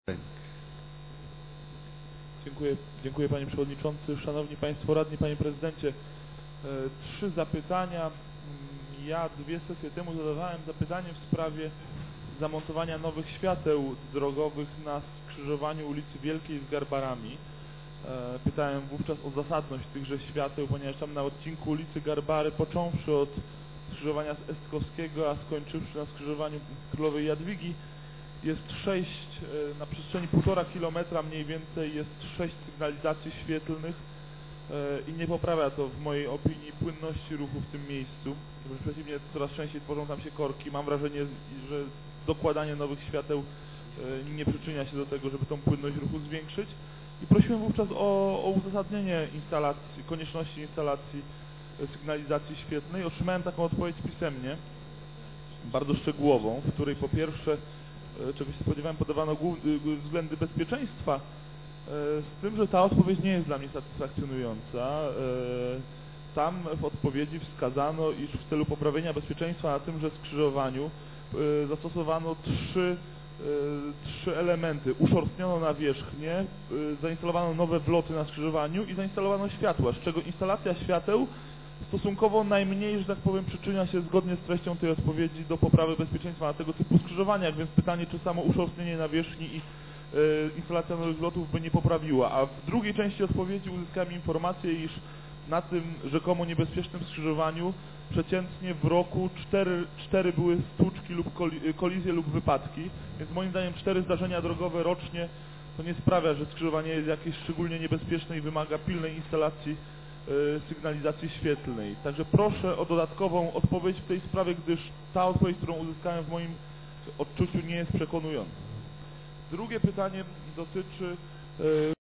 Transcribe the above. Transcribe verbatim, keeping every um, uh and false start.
Dziękuję, dziękuję Panie Przewodniczący. Szanowni Państwo Radni, Panie Prezydencie. Trzy zapytania. Ja dwie sesje temu zadawałem zapytanie w sprawie zamontowania nowych świateł drogowych na skrzyżowaniu ulicy Wielkiej z Garbarami. Pytałem wówczas o zasadność tychże świateł, ponieważ tam na odcinku ulicy Garbary, począwszy od skrzyżowania z Estkowskiego, a skończywszy na skrzyżowaniu Królowej Jadwigi, jest sześć, na przestrzeni półtora kilometra mniej więcej jest sześć sygnalizacji świetlnych i nie poprawia to w mojej opinii płynności ruchu w tym miejscu. Wręcz przeciwnie, coraz częściej tworzą tam się korki. Mam wrażenie, że dokładanie nowych świateł nie przyczynia się do tego, żeby tą płynność ruchu zwiększyć. I prosiłem wówczas o, o uzasadnienie instalacji, konieczności instalacji sygnalizacji świetlnej. Otrzymałem taką odpowiedź pisemnie, bardzo szczegółową, w której po pierwsze, czego się spodziewałem, podawano względy bezpieczeństwa, z tym, że ta odpowiedź nie jest dla mnie satysfakcjonująca. Tam w odpowiedzi wskazano, iż w celu poprawienia bezpieczeństwa na tymże skrzyżowaniu zastosowano trzy, trzy elementy. Uszorstniono nawierzchnię, zainstalowano nowe wloty na skrzyżowaniu i zainstalowano światła, z czego instalacja świateł stosunkowo najmniej, że tak powiem, przyczynia się zgodnie z treścią tej odpowiedzi do poprawy bezpieczeństwa na tego typu skrzyżowaniach, więc pytanie, czy samo uszorstnienie nawierzchni i y, instalacja nowych wlotów by nie poprawiła. A w drugiej części odpowiedzi uzyskałem informację, iż na tym rzekomo niebezpiecznym skrzyżowaniu przeciętnie w roku cztery, cztery były stłuczki lub kolizje lub wypadki, więc moim zdaniem cztery zdarzenia drogowe rocznie to nie sprawia, że skrzyżowanie jest jakieś szczególnie niebezpieczne i wymaga pilnej instalacji sygnalizacji świetlnej. Także proszę o dodatkową odpowiedź w tej sprawie, gdyż ta odpowiedź, którą uzyskałem, w moim odczuciu nie jest przekonująca. Drugie pytanie dotyczy